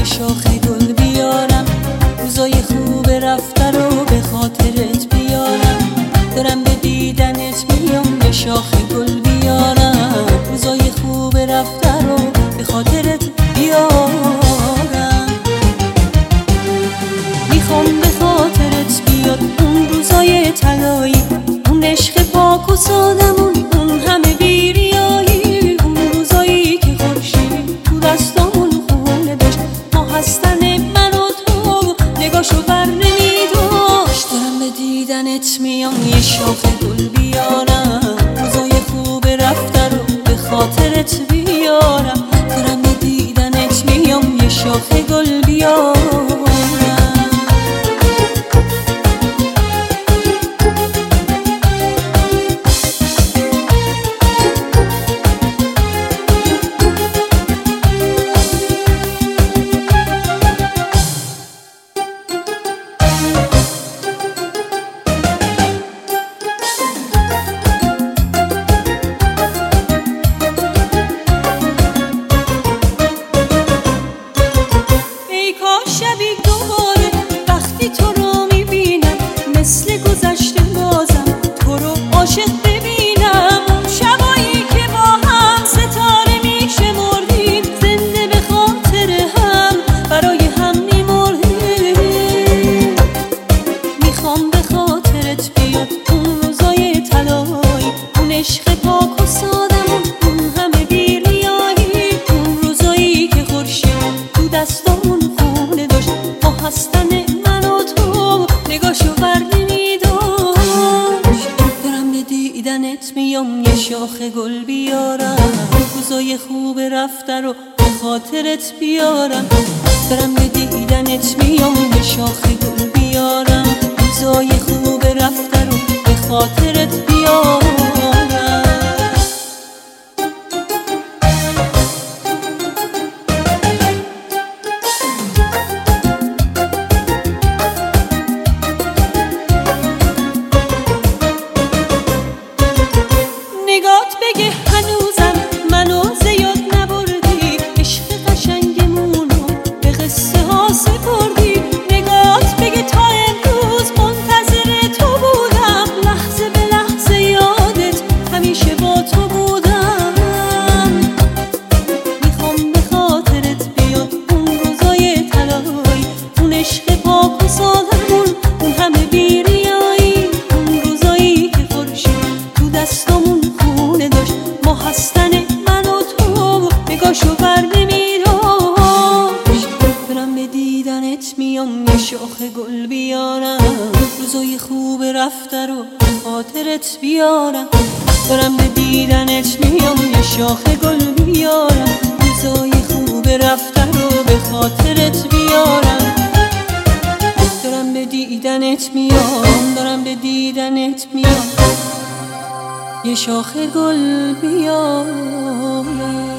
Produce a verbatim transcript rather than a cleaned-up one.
شاخ گل بیارم، روزای خوب رفته رو به خاطرت بیارم. دارم به دیدنت میام یه شاخ گل بیارم، روزای خوب رفته رو به خاطرت بیارم. میخوام به خاطرت بیاد اون روزای طلایی، اون عشق پاک و سادمون، اون همه بیریایی، اون روزایی که خورشید تو دستامون خونه داشت، ما هستن من و تو نگاشو بر نمیداشت. دارم به دیدنت میام یه شاخ گل بیارم، روزای خوب رفته رو به خاطرت بیارم. دارم به دیدنت میام یه شاخ گل بیارم. شبی دوباره وقتی تو رو میبینم، مثل گذشته بازم تو رو عاشق ببینم. اون شبایی که با هم ستاره میشمردیم، زنده به خاطر هم برای هم میمردیم. میخوام به خاطرت بیاد اون روزای طلایی، اون عشق پاک و سادمون، اون همه بیریایی، اون روزایی که خورشید تو دستامون هستن من و تو نگاشو بر نمیداشت. دارم به دیدنت میام یه شاخ گل بیارم، روزای خوب رفته رو به خاطرت بیارم. دارم به دیدنت میام یه شاخ گل بیارم، روزای خوب رفته رو به خاطرت بیارم. نگات بگه هنوزم منو زیاد نبردی، عشق قشنگمونو به قصه ها سپردی. نگات بگه تا امروز منتظر تو بودم، لحظه به لحظه یادت همیشه با تو بودم. میخوام به خاطرت بیاد اون روزای طلایی، اون عشق پاک و سادمون، اون همه بیریایی، اون روزایی که خورشید تو دستامون ما هستن من و تو نگاشو بر نمیداشت. برم به دیدنت میام یه شاخ گل بیارم، روزای خوب رفته رو به خاطرت بیارم. برم به دیدنت میام یه شاخ گل بیارم، روزای خوب رفته رو به خاطرت بیارم. دارم به دیدنت میام، دارم به دیدنت میام یه شاخ گل بیارم.